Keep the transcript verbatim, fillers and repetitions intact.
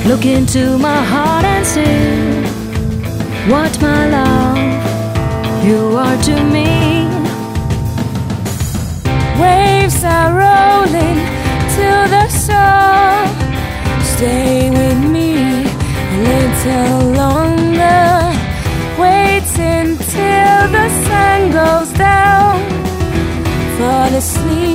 Look into my heart and see what my love you are to me. Waves are rolling to the shore. Stay with me a little longer. Wait until the sun goes down. Fall asleep